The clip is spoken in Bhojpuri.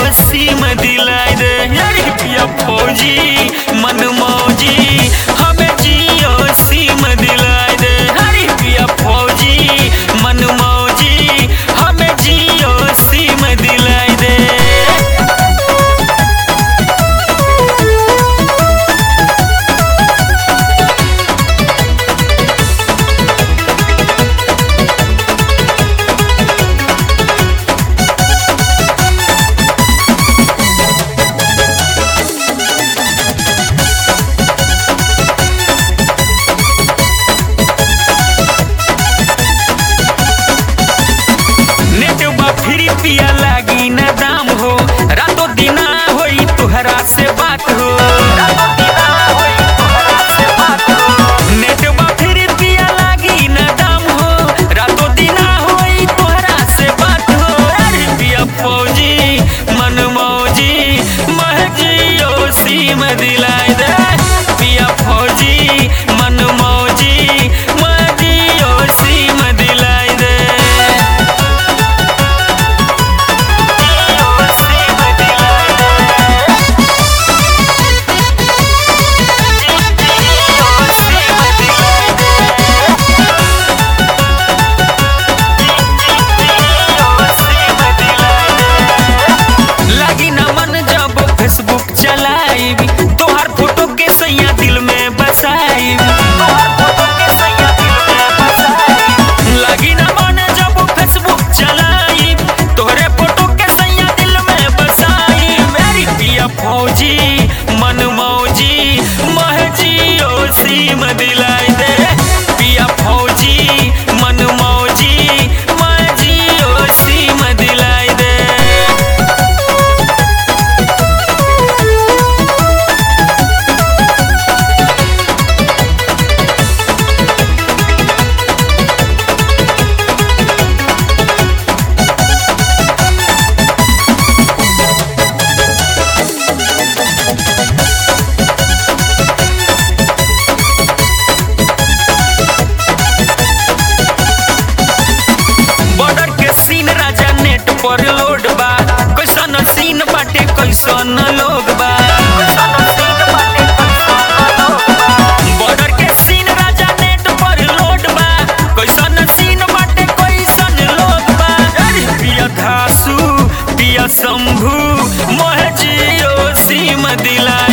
सीम दिलाई दे यारी पिया फौजी मन मौजी हमें जियो सीम दिलाई दे यारी पिया फौजी मन मौजी हमें जियो सीम दिलाई दे। पिया लागी न दाम हो रातों दिना होई तुहरा से बात हो नेटवा फिर पिया लागी न दाम हो रातों दिना होई तुहरा से बात हो अरे पिया फौजी मन मौजी मह जियो सीम दिलाई दे पिया फौजी मन मौजी मह जियो सीम दिलाई दे। फेसबुक चलाइबी तोहर फोटो के सैया दिल में बसाइबी लगी ना मन जब फेसबुक चलाइब तोहरे फोटो के सैया दिल में बसाई मेरी पिया फौजी मन मौजी मह जियो सीम दिलाई दे पिया फौजी मन मौजी मह जियो सीम दिलाई दे। सीन राजा नेट पर लोड बा कैसन सीन बाटे कैसन लोग बा बॉर्डर के सीन राजा नेट पर लोड बा कैसन सीन बाटे कैसन लोग बा अरे पिया धासु पिया शंभू मोह जियो सीम दिला